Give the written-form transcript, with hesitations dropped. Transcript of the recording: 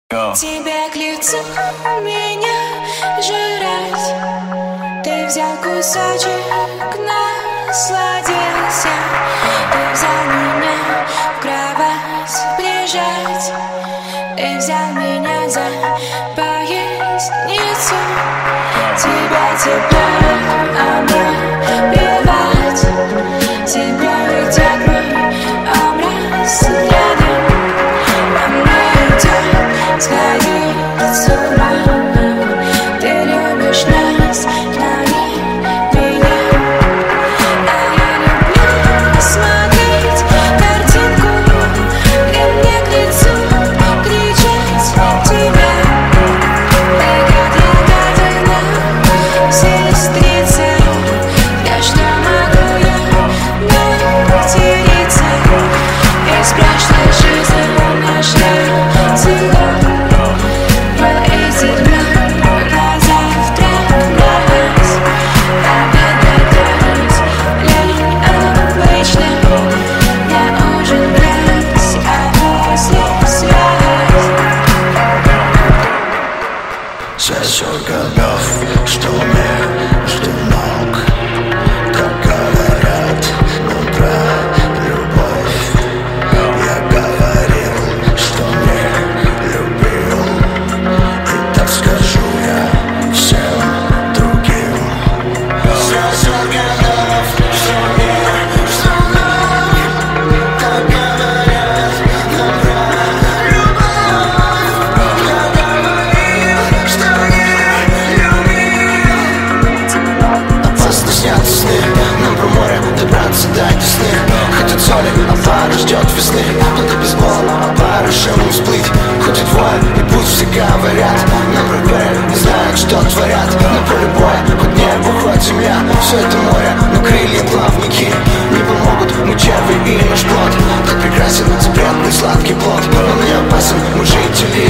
Тебе к лицу меня жрать. Ты взял кусочек, насладился. Ты взял меня в кровать прижать. Ты взял меня за поясницу. Тебя, а мне плевать. Тебя ведет мой образ рядом. А мне идет сходить с ума. Ты любишь нас, но не меня. А я люблю смотреть картинку, где мне к лицу кричать тебя. Ты как ягодина, сестрица. Да что могу я материться? Из прошлой жизни нашла целом. Был изъявлен на завтрак нас. Обед готовить лень обычно. На ужин грязь, а после связь. Сосет готов, что мне жду ног. Как говорят, но про любовь. Я говорил, что не любил, и так скажу я всем другим. Сосет готов, что мне жду ног. Как говорят, но про любовь. Я говорил, что не любил. Опасно снятся сны, нам про море добраться до весны. Хотят соли, а пара ждет весны. Кто-то без бола, а пара шумом сплыть. Хоть двое, и пусть все говорят. На брове не знают, что творят. На поле боя, под небо, хоть земля. Все это море, но крылья плавники не помогут, мы черви или наш плод. Так прекрасен запретный сладкий плод, но не опасен, мы жители